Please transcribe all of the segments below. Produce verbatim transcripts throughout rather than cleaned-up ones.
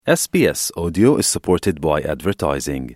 إس بي إس Audio is supported by advertising.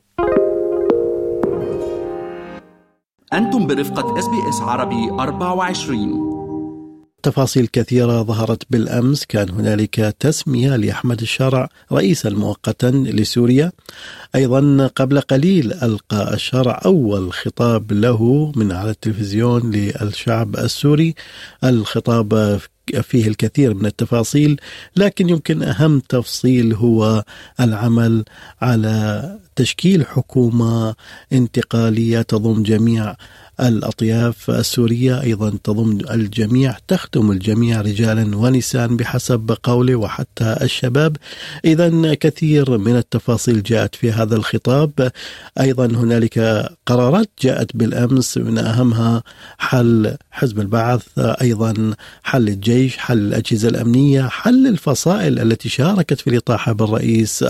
أنتم برفقة إس بي إس عربي أربعة وعشرين. تفاصيل كثيرة ظهرت بالأمس. كان هنالك تسمية لأحمد الشرع رئيسا مؤقتا لسوريا. أيضا قبل قليل ألقى الشرع أول خطاب له من على التلفزيون للشعب السوري. الخطاب فيه الكثير من التفاصيل، لكن يمكن أهم تفصيل هو العمل على تشكيل حكومة انتقالية تضم جميع الأطياف السورية، أيضا تضم الجميع، تخدم الجميع رجالا ونساء بحسب قوله وحتى الشباب. إذن كثير من التفاصيل جاءت في هذا الخطاب. أيضا هنالك قرارات جاءت بالأمس، من أهمها حل حزب البعث، أيضا حل الجيش، حل الأجهزة الأمنية، حل الفصائل التي شاركت في الإطاحة بالرئيس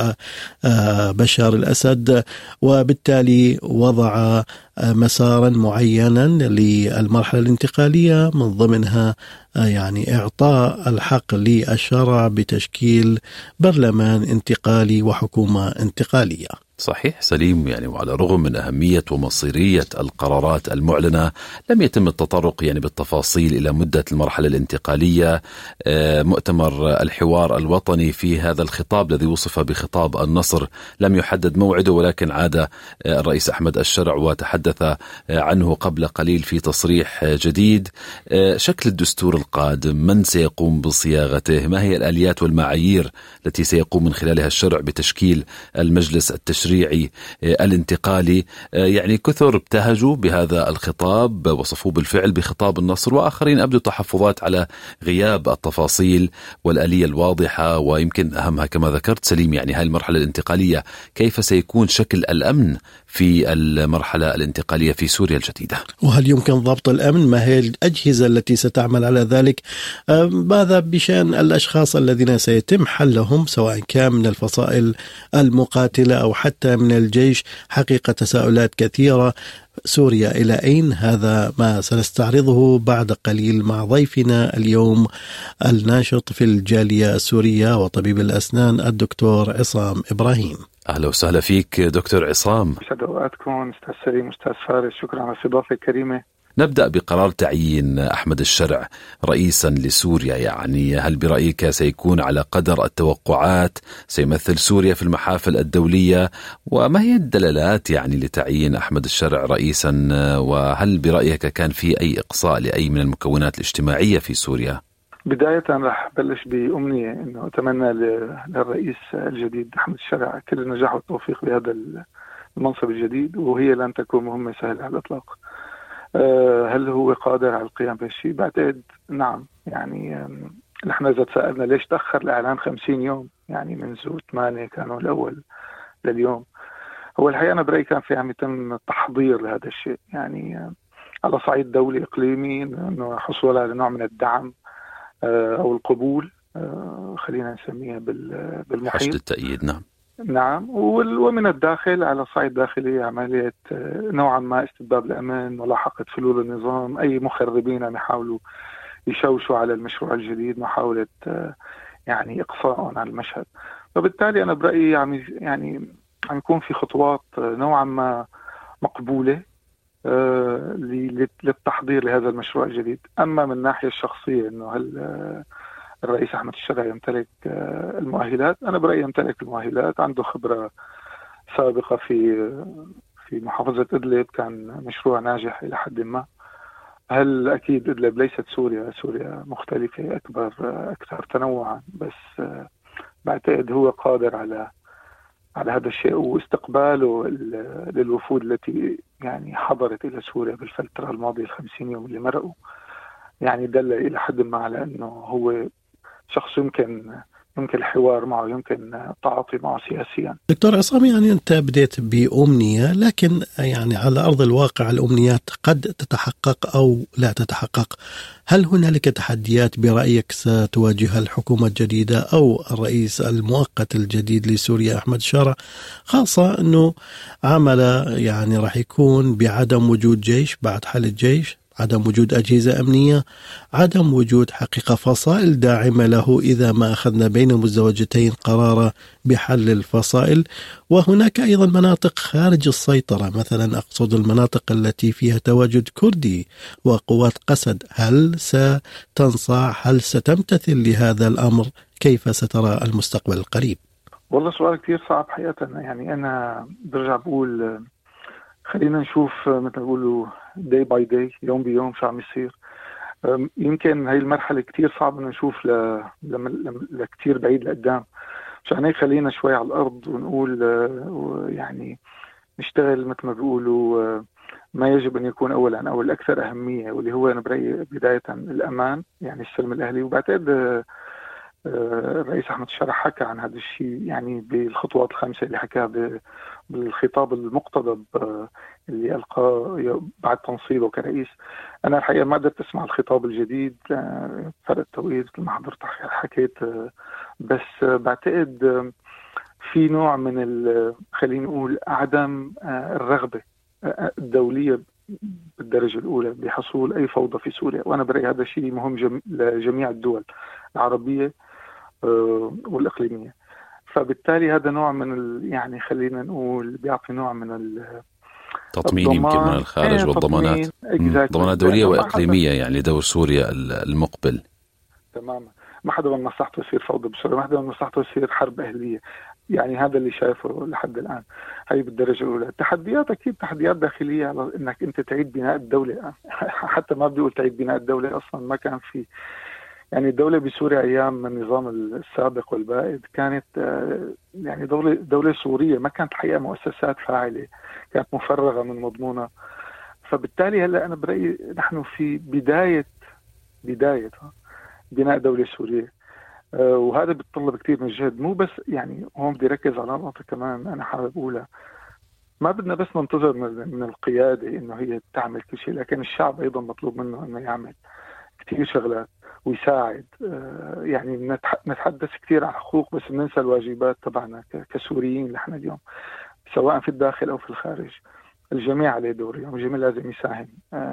بشار الأسد، وبالتالي وضع مسارا معينا للمرحلة الانتقالية، من ضمنها يعني إعطاء الحق للشرع بتشكيل برلمان انتقالي وحكومة انتقالية. صحيح سليم، يعني وعلى الرغم من أهمية ومصيرية القرارات المعلنة لم يتم التطرق يعني بالتفاصيل إلى مدة المرحلة الانتقالية. مؤتمر الحوار الوطني في هذا الخطاب الذي وصف بخطاب النصر لم يحدد موعده، ولكن عاد الرئيس أحمد الشرع وتحدث عنه قبل قليل في تصريح جديد. شكل الدستور القادم، من سيقوم بصياغته، ما هي الآليات والمعايير التي سيقوم من خلالها الشرع بتشكيل المجلس التشريعي التشريعي الانتقالي. يعني كثر ابتهجوا بهذا الخطاب، وصفوه بالفعل بخطاب النصر، وآخرين أبدوا تحفظات على غياب التفاصيل والآلية الواضحة، ويمكن أهمها كما ذكرت سليم يعني هاي المرحلة الانتقالية، كيف سيكون شكل الأمن في المرحلة الانتقالية في سوريا الجديدة، وهل يمكن ضبط الأمن، ما هي الأجهزة التي ستعمل على ذلك، ماذا بشأن الأشخاص الذين سيتم حلهم سواء كان من الفصائل المقاتلة أو حتى من الجيش. حقيقة تساؤلات كثيرة. سوريا إلى أين؟ هذا ما سنستعرضه بعد قليل مع ضيفنا اليوم الناشط في الجالية السورية وطبيب الأسنان الدكتور عصام إبراهيم. أهلا وسهلا فيك دكتور عصام. أسعد أوقاتكم أستاذ سليم أستاذ فارس، شكرا على الاستضافة الكريمة. نبدأ بقرار تعيين أحمد الشرع رئيسا لسوريا، يعني هل برأيك سيكون على قدر التوقعات؟ سيمثل سوريا في المحافل الدولية؟ وما هي الدلالات يعني لتعيين أحمد الشرع رئيسا؟ وهل برأيك كان في أي إقصاء لأي من المكونات الاجتماعية في سوريا؟ بداية رح بلش بأمنية إنه أتمنى للرئيس الجديد أحمد الشرع كل النجاح والتوفيق بهذا المنصب الجديد، وهي لن تكون مهمة سهلة على الإطلاق. هل هو قادر على القيام بهالشيء؟ بعتقد نعم. يعني نحن إذا تسألنا ليش تأخر الإعلان خمسين يوم، يعني منذ ثمانية كانوا الأول لليوم، هو الحقيقة أنا برأيي كان في عم يتم تحضير لهذا الشيء، يعني على صعيد دولي إقليمي، إنه حصول على نوع من الدعم أو القبول، خلينا نسميها بالمحيط، حشد التأييد. نعم نعم. ومن الداخل على صعيد داخلي عملية نوعا ما استتباب الأمان، ملاحقة فلول النظام، أي مخربين عم يحاولوا يشوشوا على المشروع الجديد، محاولة يعني إقصاء عن المشهد. فبالتالي أنا برأيي عم يعني عم يكون في خطوات نوعا ما مقبولة للتحضير لهذا المشروع الجديد. أما من الناحية الشخصية إنه هل الرئيس أحمد الشرع يمتلك المؤهلات؟ أنا برأيي يمتلك المؤهلات، عنده خبرة سابقة في في محافظة إدلب، كان مشروع ناجح إلى حد ما. هل أكيد إدلب ليست سوريا، سوريا مختلفة أكبر أكثر تنوعا، بس بعتقد هو قادر على على هذا الشيء، واستقباله للوفود التي يعني حضرت إلى سوريا بالفترة الماضية الخمسين يوم اللي مرقوا، يعني دل إلى حد ما على أنه هو شخص يمكن يمكن الحوار معه، يمكن التعاطي معه سياسيا. دكتور عصام، يعني أنت بديت بأمنية، لكن يعني على أرض الواقع الأمنيات قد تتحقق أو لا تتحقق. هل هنالك تحديات برأيك ستواجهها الحكومة الجديدة أو الرئيس المؤقت الجديد لسوريا أحمد الشرع، خاصة أنه عمل يعني راح يكون بعدم وجود جيش بعد حل الجيش، عدم وجود أجهزة أمنية، عدم وجود حقيقة فصائل داعمة له إذا ما أخذنا بين مزدوجتين قرار بحل الفصائل. وهناك أيضا مناطق خارج السيطرة، مثلا أقصد المناطق التي فيها تواجد كردي وقوات قسد. هل ستنصاع؟ هل ستمتثل لهذا الأمر؟ كيف سترى المستقبل القريب؟ والله سؤال كتير صعب حقيقة. يعني أنا برجع بقول خلينا نشوف مثل بقولوا day by day، يوم بيوم شو عم يصير. يمكن هاي المرحلة كتير صعب إن نشوف ل... ل... لكتير بعيد لقدام. عشان هيك خلينا شوي على الأرض ونقول يعني نشتغل مثل ما بيقولوا ما يجب أن يكون أولا أو الأكثر أهمية، واللي هو أنا برأيي بداية الأمان، يعني السلم الأهلي. وبعتقد الرئيس أحمد الشرع حكى عن هذا الشيء يعني بالخطوات الخمسة اللي حكاها بالخطاب المقتضب اللي ألقاه بعد تنصيبه كرئيس. أنا الحقيقة ما قدرت أسمع الخطاب الجديد، فرق التوقيت مثل ما حضرتك حكيت، بس بعتقد في نوع من خلينا نقول عدم الرغبة الدولية بالدرجة الأولى بحصول أي فوضى في سوريا. وأنا برأيي هذا شيء مهم جم... لجميع الدول العربية والإقليمية. فبالتالي هذا نوع من ال... يعني خلينا نقول بيعطي نوع من التطمين يمكن من الخارج ايه والضمانات ضمانات دولية وإقليمية يعني لدور سوريا المقبل. تماما. ما حدا من مصلحته يصير فوضى بسوريا، ما حدا من مصلحته يصير حرب أهلية. يعني هذا اللي شايفه لحد الآن. هاي بالدرجة الأولى. التحديات أكيد تحديات داخلية على إنك أنت تعيد بناء الدولة. حتى ما بدي أقول تعيد بناء الدولة، أصلا ما كان في يعني الدولة بسوريا أيام النظام السابق والبائد كانت يعني دولة دولة سورية، ما كانت الحقيقة مؤسسات فاعلة، كانت مفرغة من مضمونها. فبالتالي هلا أنا برأيي نحن في بداية بداية بناء دولة سورية، وهذا بيتطلب كتير من الجهد. مو بس يعني هون بدي ركز على نقطة كمان أنا حابب أقولها، ما بدنا بس ننتظر من القيادة إنه هي تعمل كل شيء، لكن الشعب أيضا مطلوب منه إنه يعمل كتير شغلات ويساعد. يعني نتحدث كتير عن حقوق بس بننسى الواجبات تبعنا كسوريين اللي احنا اليوم، سواء في الداخل أو في الخارج. الجميع عليه دور، يعني الجميع لازم يساهم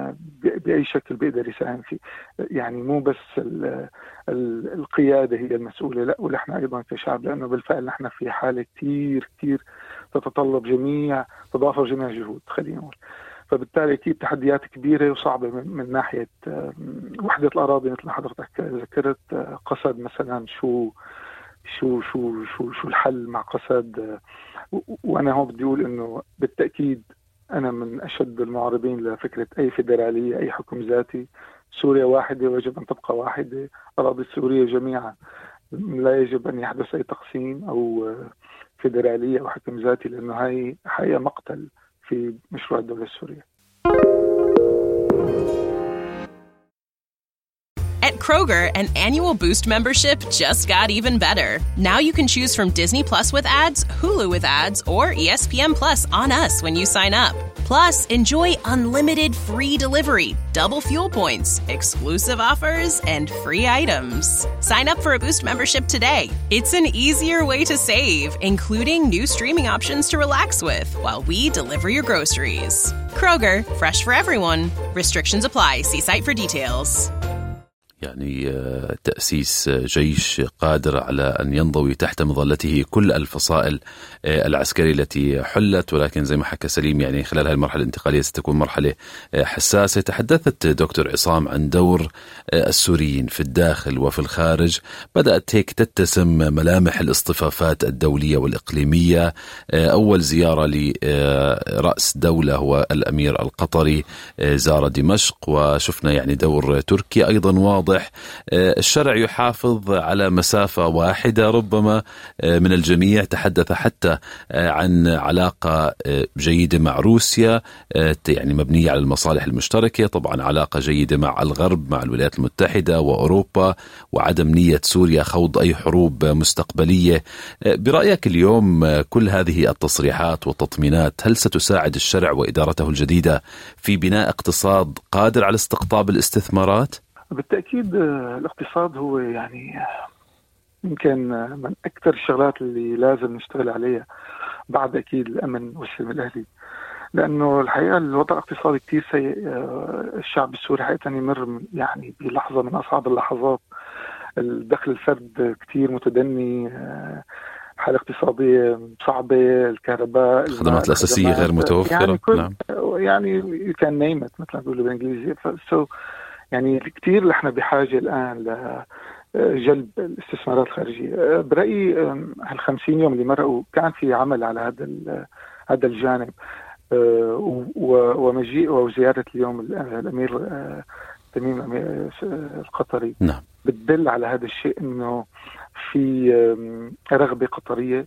بأي شكل بيقدر يساهم فيه. يعني مو بس ال ال القيادة هي المسؤولة، لا، ونحن أيضا كشعب، لأنه بالفعل نحن في حالة كتير كتير تتطلب جميع تضافر جميع الجهود خلينا نقول. فبالتالي أكيد تحديات كبيرة وصعبة من, من ناحية وحدة الأراضي مثل ما حضرتك ذكرت. قسد مثلا، شو شو شو شو شو الحل مع قسد؟ وأنا هون بدي أقول إنه بالتأكيد أنا من أشد المعارضين لفكرة أي فيدرالية، أي حكم ذاتي. سوريا واحدة ويجب أن تبقى واحدة، أراضي سوريا جميعا، لا يجب أن يحدث أي تقسيم أو فيدرالية أو حكم ذاتي، لأنه هاي حقيقة مقتل في مشروع الدولة السورية. At Kroger, an annual Boost membership just got even better. Now you can choose from Disney Plus with ads, Hulu with ads, or E S P N Plus on us when you sign up. Plus, enjoy unlimited free delivery, double fuel points, exclusive offers, and free items. Sign up for a Boost membership today. It's an easier way to save, including new streaming options to relax with while we deliver your groceries. Kroger, fresh for everyone. Restrictions apply. See site for details. يعني تأسيس جيش قادر على أن ينضوي تحت مظلته كل الفصائل العسكرية التي حلت، ولكن زي ما حكى سليم يعني خلال هذه المرحلة الانتقالية ستكون مرحلة حساسة. تحدثت دكتور عصام عن دور السوريين في الداخل وفي الخارج. بدأت هيك تتسم ملامح الاصطفافات الدولية والإقليمية. أول زيارة لرأس دولة هو الأمير القطري زار دمشق، وشفنا يعني دور تركيا أيضا واضح. الشرع يحافظ على مسافة واحدة ربما من الجميع. تحدث حتى عن علاقة جيدة مع روسيا يعني مبنية على المصالح المشتركة، طبعا علاقة جيدة مع الغرب، مع الولايات المتحدة وأوروبا، وعدم نية سوريا خوض أي حروب مستقبلية. برأيك اليوم كل هذه التصريحات والتطمينات هل ستساعد الشرع وإدارته الجديدة في بناء اقتصاد قادر على استقطاب الاستثمارات؟ بالتأكيد الاقتصاد هو يعني يمكن من أكثر الشغلات اللي لازم نشتغل عليها بعد أكيد الأمن والسلم الأهلي. لأنه الحقيقة الوضع الاقتصادي كتير سيء. الشعب السوري حقيقة يمر يعني بلحظة من أصعب اللحظات. الدخل الفرد كتير متدني، حالة اقتصادية صعبة، الكهرباء، الخدمات الأساسية غير متوفرة. يعني كل نعم. يعني كان نايمت مثل ما بيقولوا بالإنجليزي. فسو يعني كتير نحن بحاجة الآن لجلب الاستثمارات الخارجية. برأيي هالخمسين يوم اللي مرقوا كان في عمل على هذا هذا الجانب، ومجيء وزيارة اليوم الأمير تميم القطري نعم. بتدل على هذا الشيء، إنه في رغبة قطرية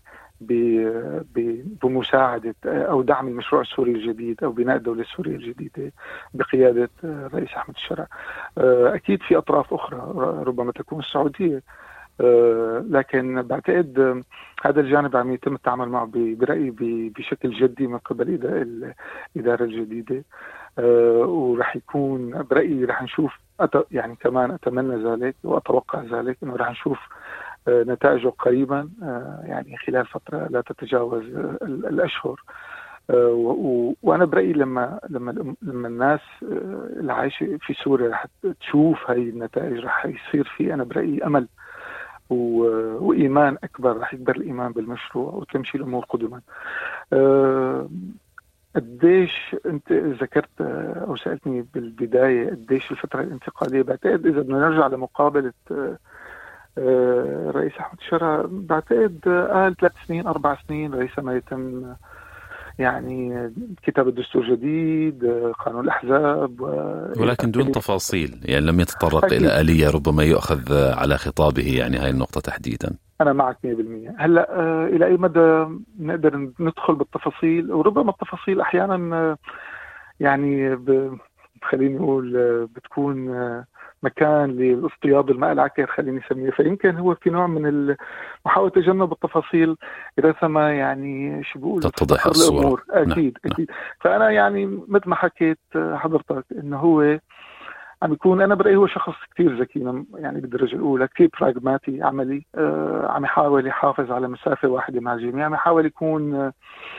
بمساعدة أو دعم المشروع السوري الجديد أو بناء الدولة السورية الجديدة بقيادة الرئيس أحمد الشرع. أكيد في أطراف أخرى ربما تكون السعودية، لكن بعتقد هذا الجانب عم يتم التعامل معه برأيي بشكل جدي من قبل الإدارة الجديدة، ورح يكون برأيي رح نشوف يعني كمان أتمنى ذلك وأتوقع ذلك إنه رح نشوف نتائجه قريبا، يعني خلال فترة لا تتجاوز الأشهر. وأنا برأيي لما لما لما الناس اللي عايشة في سوريا رح تشوف هاي النتائج رح يصير في أنا برأيي أمل وإيمان أكبر، رح يكبر الإيمان بالمشروع وتمشي الأمور قدما. قديش أنت ذكرت أو سألتني بالبداية قديش الفترة الانتقالية، بعتقد إذا بدنا نرجع لمقابلة رئيس أحمد الشرع بعتقد قال ثلاث سنين أربع سنين رئيس ما يتم يعني كتاب الدستور جديد، قانون الأحزاب، ولكن دون تفاصيل، يعني لم يتطرق أكيد إلى آلية ربما يؤخذ على خطابه، يعني هاي النقطة تحديدا. أنا معك مية بالمية. هلأ آه إلى أي مدى نقدر ندخل بالتفاصيل، وربما التفاصيل أحيانا آه يعني خليني أقول آه بتكون آه مكان لاصطياد الماء العكر خليني أسميه، فيمكن هو في نوع من محاولة تجنب التفاصيل إذا سما يعني شو بقول تتضح الصورة. أكيد نعم. أكيد. فأنا يعني مثل ما حكيت حضرتك إنه هو عم يكون أنا برأيي هو شخص كتير ذكي يعني بالدرجة الأولى، كتير براغماتي عملي، آه عم يحاول يحافظ على مسافة واحدة مع الجميع، عم يحاول يكون آه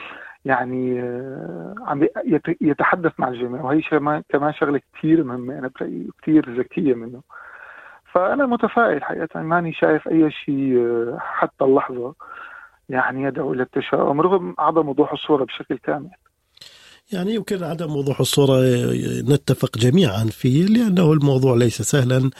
يعني آه عم يتحدث مع الجميع، وهي كمان شغلة كتير مهمة أنا برأيي كتير ذكية منه. فأنا متفائل حقيقة، ماني شايف أي شيء آه حتى اللحظة يعني يدعو إلى التشاؤم رغم عدم وضوح الصورة بشكل كامل. يعني يمكن عدم وضوح الصورة نتفق جميعا فيه، لأنه الموضوع ليس سهلا،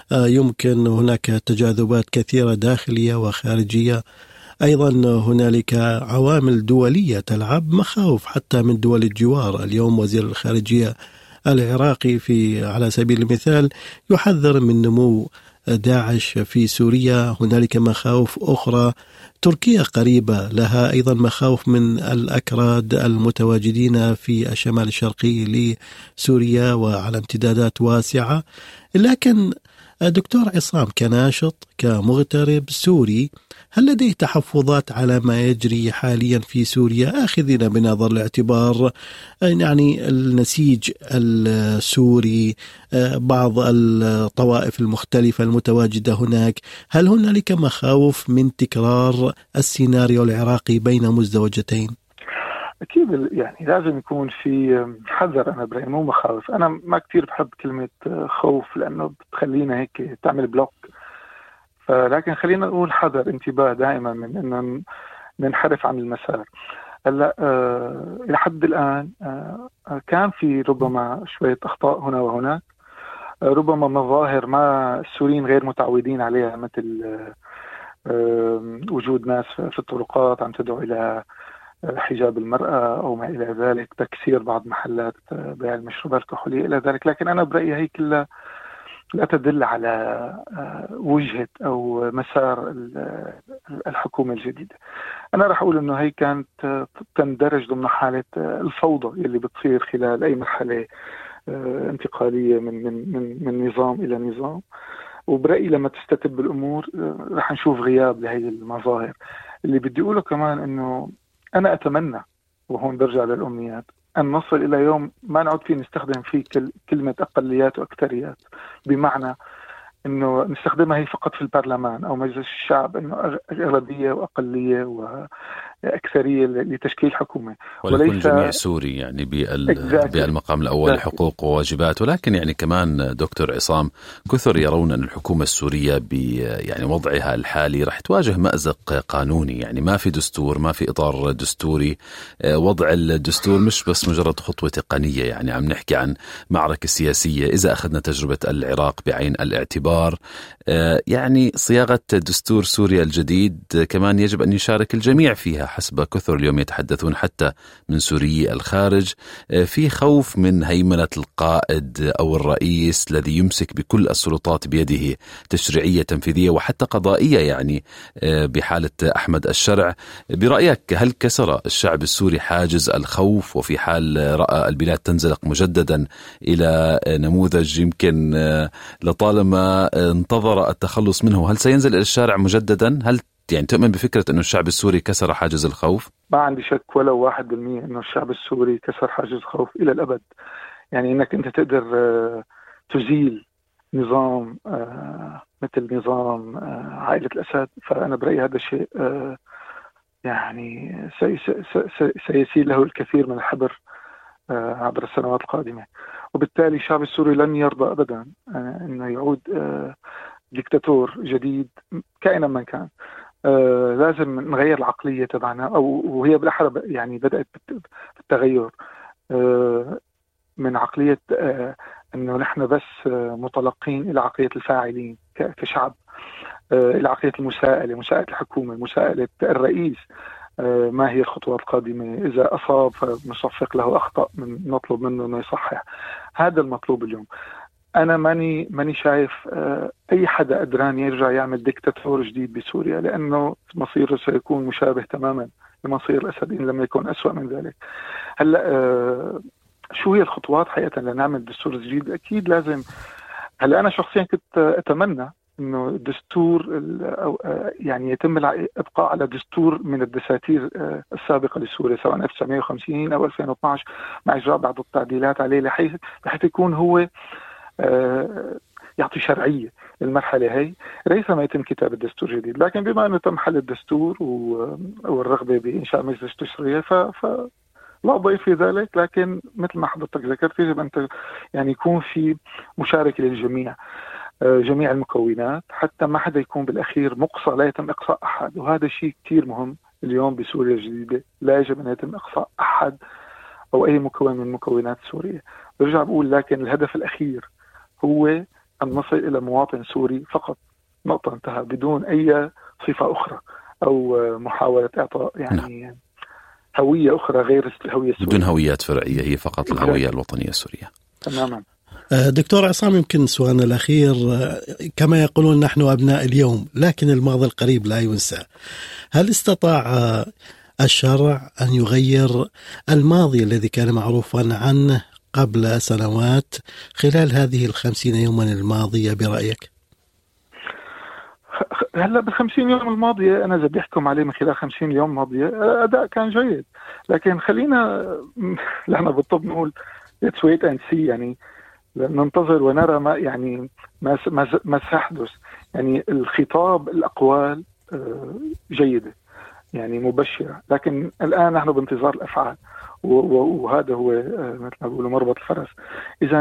يمكن هناك تجاذبات كثيرة داخلية وخارجية، أيضا هنالك عوامل دولية تلعب، مخاوف حتى من دول الجوار. اليوم وزير الخارجية العراقي في على سبيل المثال يحذر من نمو داعش في سوريا، هنالك مخاوف أخرى. تركيا قريبة لها أيضا مخاوف من الأكراد المتواجدين في الشمال الشرقي لسوريا وعلى امتدادات واسعة. لكن دكتور عصام كناشط كمغترب سوري، هل لديه تحفظات على ما يجري حاليا في سوريا، آخذين بنظر الاعتبار يعني النسيج السوري، بعض الطوائف المختلفة المتواجدة هناك؟ هل هنالك مخاوف من تكرار السيناريو العراقي بين مزدوجتين؟ أكيد يعني لازم يكون في حذر. أنا برأيي مو مخاوف، أنا ما كتير بحب كلمة خوف لأنه بتخلينا هيك تعمل بلوك، لكن خلينا نقول حذر، انتباه دائما من أنه ننحرف عن المسار. هلا أه إلى حد الآن أه كان في ربما شوية أخطاء هنا وهناك، أه ربما مظاهر ما السوريين غير متعودين عليها، مثل أه وجود ناس في الطرقات عم تدعو إلى حجاب المرأة أو ما إلى ذلك، تكسير بعض محلات بيع المشروبات الكحولية إلى ذلك. لكن أنا برأيي هي كلها لا تدل على وجهة أو مسار الحكومة الجديدة. أنا رح أقول أنه هي كانت تندرج ضمن حالة الفوضى اللي بتصير خلال أي مرحلة انتقالية من من من من نظام إلى نظام. وبرأيي لما تستتب الأمور رح نشوف غياب لهي المظاهر. اللي بدي أقوله كمان أنه أنا أتمنى، وهون برجع للأمنيات، أن نصل إلى يوم ما نعود فيه نستخدم فيه كلمة أقليات وأكثريات، بمعنى أنه نستخدمها هي فقط في البرلمان أو مجلس الشعب، أنه أغلبية وأقلية أكثرية لتشكيل حكومة، وليس الجميع سوري يعني بالمقام الأول حقوق وواجبات. ولكن يعني كمان دكتور عصام، كثر يرون أن الحكومة السورية يعني وضعها الحالي رح تواجه مأزق قانوني، يعني ما في دستور، ما في إطار دستوري. وضع الدستور مش بس مجرد خطوة تقنية، يعني عم نحكي عن معركة سياسية. إذا أخذنا تجربة العراق بعين الاعتبار، يعني صياغة دستور سوريا الجديد كمان يجب أن يشارك الجميع فيها حسب كثر اليوم يتحدثون حتى من سوري الخارج. في خوف من هيمنة القائد أو الرئيس الذي يمسك بكل السلطات بيده، تشريعية تنفيذية وحتى قضائية، يعني بحالة أحمد الشرع. برأيك هل كسر الشعب السوري حاجز الخوف، وفي حال رأى البلاد تنزلق مجددا إلى نموذج يمكن لطالما انتظر التخلص منه، هل سينزل إلى الشارع مجددا؟ هل يعني تؤمن بفكرة أنه الشعب السوري كسر حاجز الخوف؟ ما عندي شك ولو واحد بالمية أنه الشعب السوري كسر حاجز الخوف إلى الأبد. يعني أنك أنت تقدر تزيل نظام مثل نظام عائلة الأسد، فأنا برأيي هذا الشيء يعني سيسيل له الكثير من الحبر عبر السنوات القادمة. وبالتالي الشعب السوري لن يرضى أبدا أنه يعود ديكتاتور جديد كائنا من كان. آه لازم نغير العقلية تبعنا، أو وهي بالأحرى يعني بدأت بالتغير آه من عقلية آه أنه نحن بس آه متلقين إلى عقلية الفاعلين كشعب، آه إلى عقلية المساءلة، مساءلة الحكومة، مساءلة الرئيس. آه ما هي الخطوات القادمة؟ إذا أصاب فنصفق له، أخطأ من نطلب منه أنه يصحح. هذا المطلوب اليوم. أنا ماني ماني شايف أي حدا قدران يرجع يعمل ديكتاتور جديد بسوريا، لأنه مصيره سيكون مشابه تماما لمصير الأسد إن لم يكن أسوأ من ذلك. هلا شو هي الخطوات حقيقة لنعمل دستور جديد؟ أكيد لازم. هلا أنا شخصيا كنت أتمنى إنه الدستور أو يعني يتم الإبقاء على دستور من الدساتير السابقة لسوريا، سواء ألف وتسعمائة وخمسين أو ألفين واثني عشر، مع إجراء بعض التعديلات عليه لحيث لحتى يكون هو يعطي شرعية للمرحلة هي، ليس ما يتم كتاب الدستور جديد. لكن بما أنه تم حل الدستور والرغبة بإنشاء مجلس تشريعي فلا ضيف في ذلك. لكن مثل ما حضرتك ذكرت يجب أن يعني يكون في مشاركة للجميع، جميع المكونات، حتى ما حدا يكون بالأخير مقصى، لا يتم إقصاء أحد. وهذا شيء كتير مهم اليوم بسوريا الجديدة، لا يجب أن يتم إقصاء أحد أو أي مكون من مكونات سوريا. برجع بقول لكن الهدف الأخير هو أن نصل إلى مواطن سوري فقط، نقطة، انتهى، بدون أي صفة أخرى أو محاولة إعطاء يعني نعم. هوية أخرى غير الهوية السورية، بدون هويات فرعية، هي فقط الهوية الوطنية السورية. تماما. دكتور عصام، يمكن سؤالنا الأخير، كما يقولون نحن أبناء اليوم لكن الماضي القريب لا ينسى. هل استطاع الشرع أن يغير الماضي الذي كان معروفا عنه قبل سنوات خلال هذه الخمسين يوما الماضية برأيك؟ هلا بالخمسين يوم الماضية أنا إذا بيحكم عليه من خلال خمسين يوم ماضية أداء كان جيد، لكن خلينا لأننا بالطب نقول let's wait and see، يعني ننتظر ونرى ما يعني ما ما ما سيحدث. يعني الخطاب، الأقوال جيدة يعني مبشرة، لكن الآن نحن بانتظار الأفعال، وهذا هو مثل ما بيقولوا مربط الفرس. إذا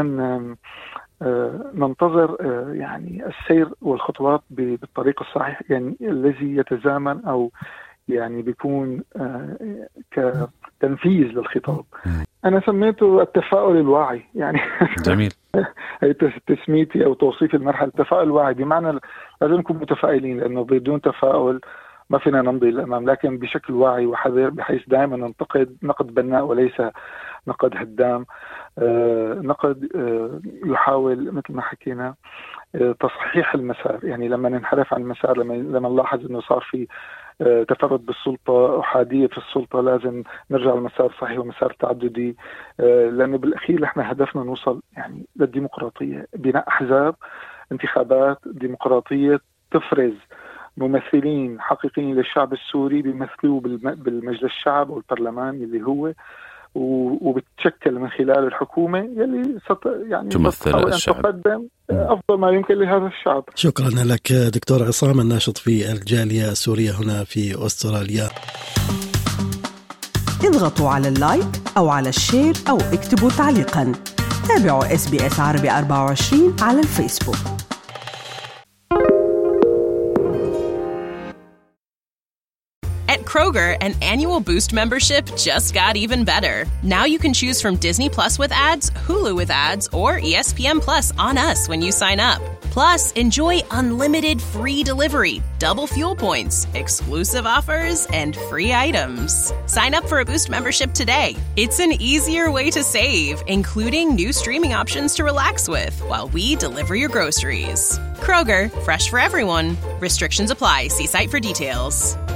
ننتظر يعني السير والخطوات بالطريق الصحيح، يعني الذي يتزامن أو يعني بيكون كتنفيذ للخطاب. أنا سميته التفاؤل الواعي، يعني جميل. هي تسميتي أو توصيف المرحلة التفاؤل الواعي، بمعنى لازم نكون متفائلين، لأنه بدون تفاؤل ما فينا نمضي للأمام، لكن بشكل واعي وحذر، بحيث دائما ننتقد نقد بناء وليس نقد هدام. آه نقد آه يحاول مثل ما حكينا آه تصحيح المسار. يعني لما ننحرف عن المسار، لما لما نلاحظ انه صار في آه تفرد بالسلطة، أحادية في السلطة، لازم نرجع للمسار الصحيح ومسار تعددي. آه لأنه بالأخير احنا هدفنا نوصل يعني للديمقراطية، بناء أحزاب، انتخابات ديمقراطية تفرز ممثلين حقيقيين للشعب السوري بيمثلوه بالمجلس الشعب والبرلمان اللي هو، وبتشكل من خلال الحكومة يلي يعني تمثل الشعب، تقدم أفضل ما يمكن لهذا الشعب. شكرا لك دكتور عصام، الناشط في الجالية السورية هنا في أستراليا. اضغطوا على اللايك أو على الشير أو اكتبوا تعليقاً. تابعوا إس بي إس عربي أربعة وعشرين على الفيسبوك. At Kroger, an annual Boost membership just got even better. Now you can choose from Disney Plus with ads, Hulu with ads, or E S P N Plus on us when you sign up. Plus, enjoy unlimited free delivery, double fuel points, exclusive offers, and free items. Sign up for a Boost membership today. It's an easier way to save, including new streaming options to relax with while we deliver your groceries. Kroger, fresh for everyone. Restrictions apply. See site for details.